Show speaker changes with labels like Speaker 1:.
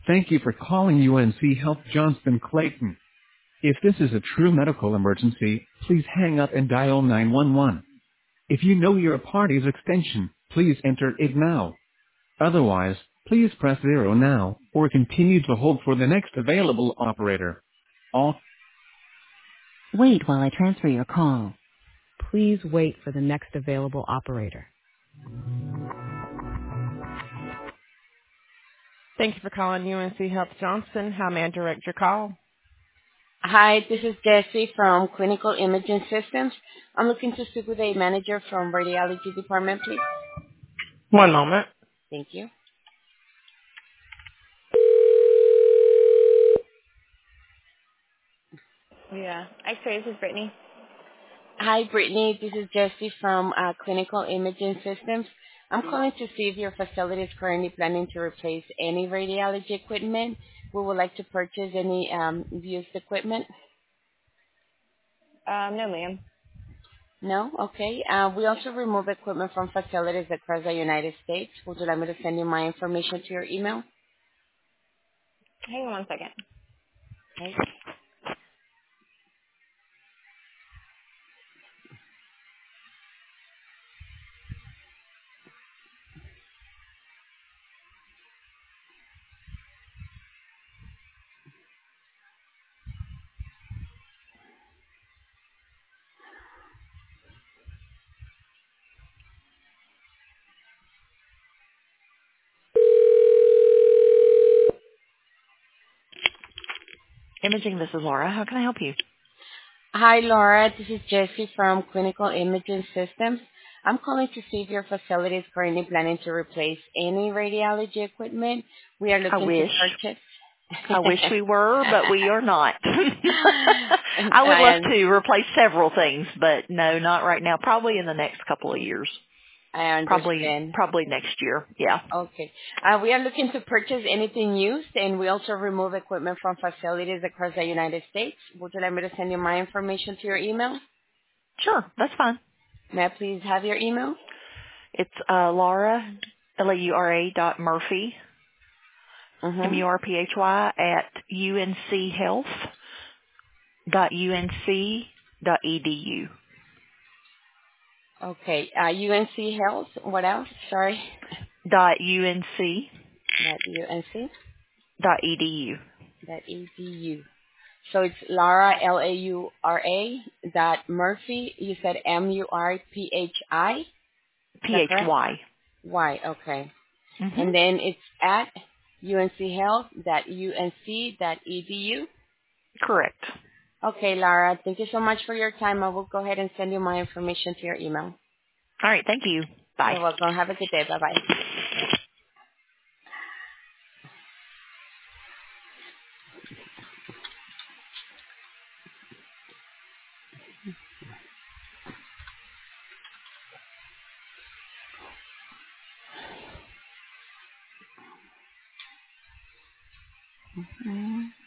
Speaker 1: Thank you for calling UNC Health Johnston Clayton. If this is a true medical emergency, please hang up and dial 911. If you know your party's extension, please enter it now. Otherwise, please press 0 now, or continue to hold for the next available operator. All Wait while I transfer your call. Please wait for the next available operator. Thank you for calling UNC Health Johnston. How may I direct your call?
Speaker 2: Hi, this is Jessie from Clinical Imaging Systems. I'm looking to speak with a manager from Radiology Department, please.
Speaker 3: One moment.
Speaker 2: Thank you.
Speaker 3: Yeah. X-ray, this is Brittany.
Speaker 2: Hi, Brittany. This is Jessie from Clinical Imaging Systems. I'm calling to see if your facility is currently planning to replace any radiology equipment. We would like to purchase any used equipment.
Speaker 3: No, ma'am.
Speaker 2: No? Okay. We also remove equipment from facilities across the United States. Would you like me to send you my information to your email?
Speaker 3: Hang on one second.
Speaker 2: Okay.
Speaker 4: Imaging, this is Laura. How can I help you?
Speaker 2: Hi, Laura. This is Jessie from Clinical Imaging Systems. I'm calling to see if your facility is currently planning to replace any radiology equipment. We are
Speaker 4: I
Speaker 2: looking to
Speaker 4: wish.
Speaker 2: purchase.
Speaker 4: I wish we were, but we are not. I would love
Speaker 2: I
Speaker 4: to replace several things, but no, not right now. Probably in the next couple of years.
Speaker 2: understand.
Speaker 4: Probably next year. Yeah.
Speaker 2: Okay. We are looking to purchase anything used, and we also remove equipment from facilities across the United States. Would you like me to send you my information to your email?
Speaker 4: Sure, that's fine.
Speaker 2: May I please have your email?
Speaker 4: It's Laura, Laura dot Murphy,
Speaker 2: Mm-hmm.
Speaker 4: Murphy at unchealth.unc.edu.
Speaker 2: Okay. UNC Health. What else? Sorry.
Speaker 4: .unc.edu.
Speaker 2: Not UNC. .edu. So it's Laura, Laura, dot Murphy. You said Murphi. Is that correct?
Speaker 4: PHY.
Speaker 2: Y. Okay.
Speaker 4: Mm-hmm.
Speaker 2: And then it's at unchealth.unc.edu.
Speaker 4: Correct.
Speaker 2: Okay, Laura. Thank you so much for your time. I will go ahead and send you my information to your email.
Speaker 4: All right. Thank you. Bye.
Speaker 2: You're welcome. Have a good day. Bye-bye. Mm-hmm.